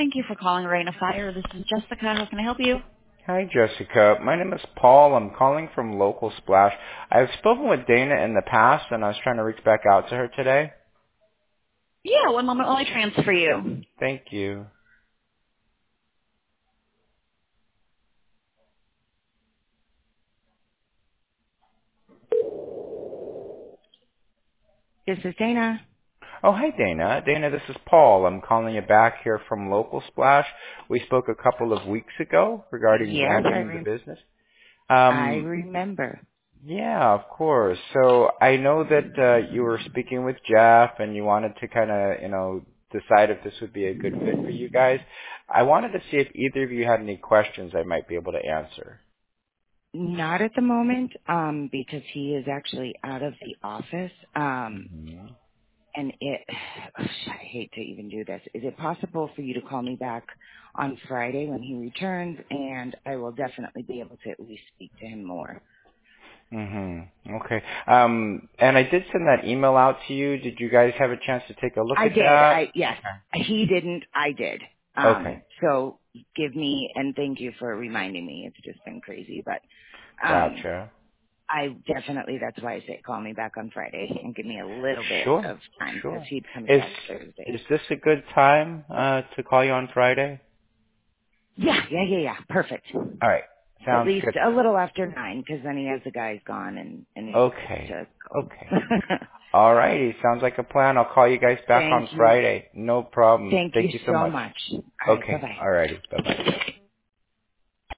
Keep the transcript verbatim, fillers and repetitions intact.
Thank you for calling Rain of Fire. This is Jessica. How can I help you? Hi, Jessica. My name is Paul. I'm calling from Local Splash. I've spoken with Dana in the past, and I was trying to reach back out to her today. Yeah, one moment while I transfer you. Thank you. This is Dana. Oh, hi, Dana. Dana, this is Paul. I'm calling you back here from Local Splash. We spoke a couple of weeks ago regarding Yes, I branding the rem- business. I Um, remember. yeah, of course. So I know that uh, you were speaking with Jeff, and you wanted to kind of, you know, decide if this would be a good fit for you guys. I wanted to see if either of you had any questions I might be able to answer. Not at the moment, um, because he is actually out of the office. Um, hmm and it, I hate to even do this. Is it possible for you to call me back on Friday when he returns? And I will definitely be able to at least speak to him more. hmm Okay. Um, and I did send that email out to you. Did you guys have a chance to take a look I at did. that? I yes. He didn't. I did. Okay. Um, so give me and thank you for reminding me. It's just been crazy, but um, Gotcha. I definitely. That's why I say call me back on Friday and give me a little bit Sure. of time because Sure. he's coming Is back Thursday. is this a good time uh, to call you on Friday? Yeah, yeah, yeah, yeah. Perfect. All right. At Sounds least good. a little after nine because then he has the guys gone and and he gets Okay. to Okay. go. All righty. Sounds like a plan. I'll call you guys back Thank on you. Friday. No problem. Thank you Thank you so so much. much. All right. Bye Okay. bye. All righty. Bye bye.